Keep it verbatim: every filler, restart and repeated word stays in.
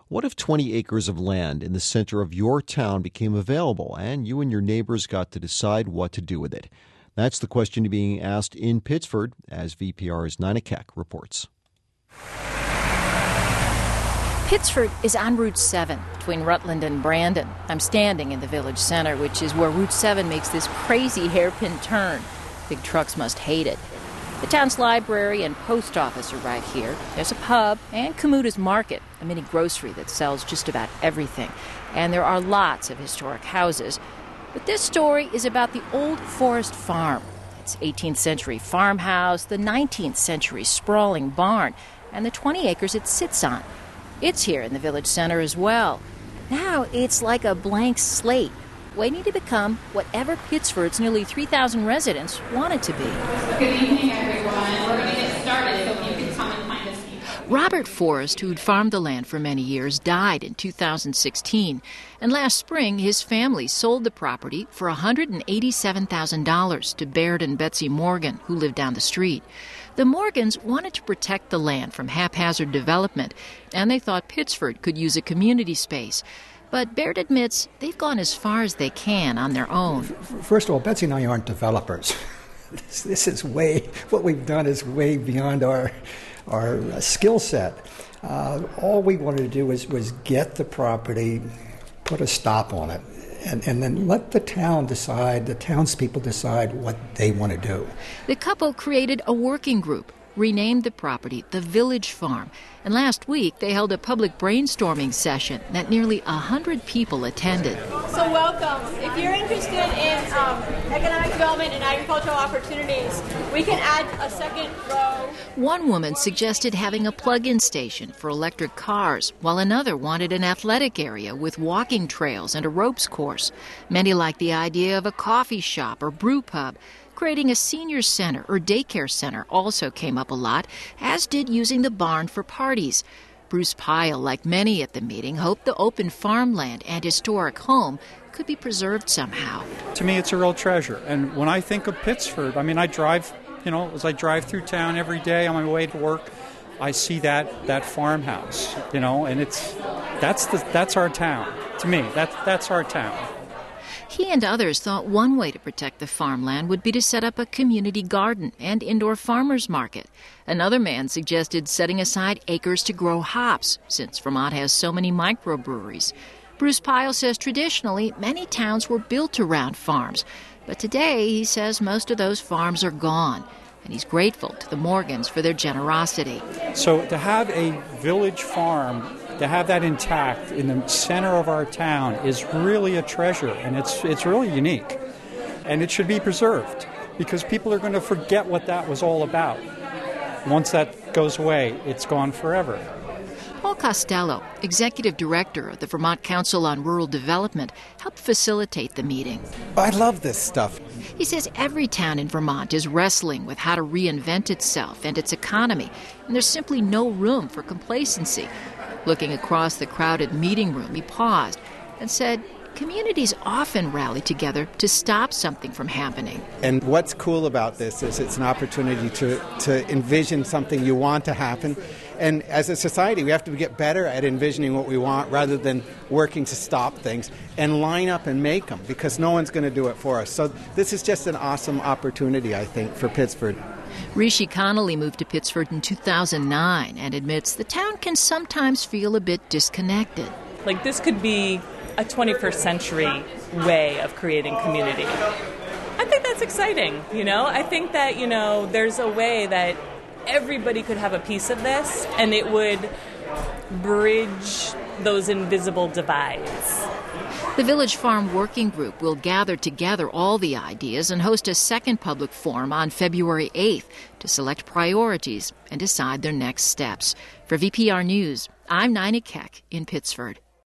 What if twenty acres of land in the center of your town became available and you and your neighbors got to decide what to do with it? That's the question being asked in Pittsford, as V P R's Nina Keck reports. Pittsford is on Route seven between Rutland and Brandon. I'm standing in the village center, which is where Route seven makes this crazy hairpin turn. Big trucks must hate it. The town's library and post office are right here. There's a pub and Kamuta's Market, a mini grocery that sells just about everything. And there are lots of historic houses. But this story is about the Old Forest Farm. It's eighteenth century farmhouse, the nineteenth century sprawling barn, and the twenty acres it sits on. It's here in the village center as well. Now it's like a blank slate, waiting to become whatever Pittsford's nearly three thousand residents want it to be. Good evening, everyone. We're going to get started, so if you can come and find us. Robert Forrest, who'd farmed the land for many years, died in two thousand sixteen. And last spring, his family sold the property for one hundred eighty-seven thousand dollars to Baird and Betsy Morgan, who lived down the street. The Morgans wanted to protect the land from haphazard development, and they thought Pittsford could use a community space. But Baird admits they've gone as far as they can on their own. First of all, Betsy and I aren't developers. this, this is way, what we've done is way beyond our our uh, skill set. Uh, all we wanted to do was, was get the property, put a stop on it, and, and then let the town decide, the townspeople decide what they want to do. The couple created a working group, renamed the property the Village Farm, and last week they held a public brainstorming session that nearly one hundred people attended. So welcome. If you're interested in um, economic development and agricultural opportunities, we can add a second row. One woman suggested having a plug-in station for electric cars, while another wanted an athletic area with walking trails and a ropes course. Many liked the idea of a coffee shop or brew pub. Creating a senior center or daycare center also came up a lot, as did using the barn for parties. Bruce Pyle, like many at the meeting, hoped the open farmland and historic home could be preserved somehow. To me, it's a real treasure. And when I think of Pittsford, I mean, I drive, you know, as I drive through town every day on my way to work, I see that that farmhouse, you know, and it's that's the that's our town. To me, that's that's our town. He and others thought one way to protect the farmland would be to set up a community garden and indoor farmers market. Another man suggested setting aside acres to grow hops, since Vermont has so many microbreweries. Bruce Pyle says traditionally many towns were built around farms, but today he says most of those farms are gone, and he's grateful to the Morgans for their generosity. So to have a village farm, to have that intact in the center of our town is really a treasure, and it's it's really unique. And it should be preserved, because people are going to forget what that was all about. Once that goes away, it's gone forever. Paul Costello, executive director of the Vermont Council on Rural Development, helped facilitate the meeting. I love this stuff. He says every town in Vermont is wrestling with how to reinvent itself and its economy, and there's simply no room for complacency. Looking across the crowded meeting room, he paused and said, communities often rally together to stop something from happening. And what's cool about this is it's an opportunity to, to envision something you want to happen. And as a society, we have to get better at envisioning what we want rather than working to stop things and line up and make them, because no one's going to do it for us. So this is just an awesome opportunity, I think, for Pittsford. Rishi Connolly moved to Pittsford in two thousand nine and admits the town can sometimes feel a bit disconnected. Like, this could be a twenty-first century way of creating community. I think that's exciting, you know? I think that, you know, there's a way that everybody could have a piece of this, and it would bridge those invisible divides. The Village Farm Working Group will gather together all the ideas and host a second public forum on February eighth to select priorities and decide their next steps. For V P R News, I'm Nina Keck in Pittsford.